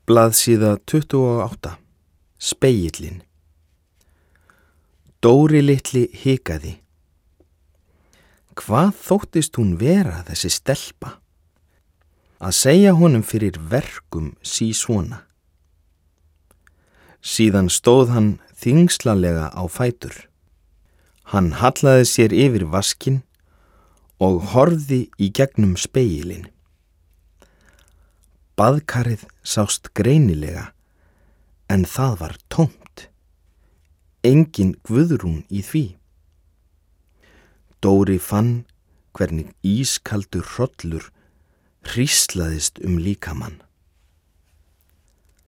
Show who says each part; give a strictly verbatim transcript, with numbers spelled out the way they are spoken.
Speaker 1: Blaðsíða tuttugu og átta. Spegillinn. Dóri litli hikaði. Hvað þóttist hún vera þessi stelpa? Að segja honum fyrir verkum sí svona. Síðan stóð hann þyngslalega á fætur. Hann hallaði sér yfir vaskinn og horfði í gegnum spegilinn. Baðkarið sást greinilega, en það var tómt. Engin Guðrún í því. Dóri fann hvernig ískaldur hrollur hríslaðist um líkamann.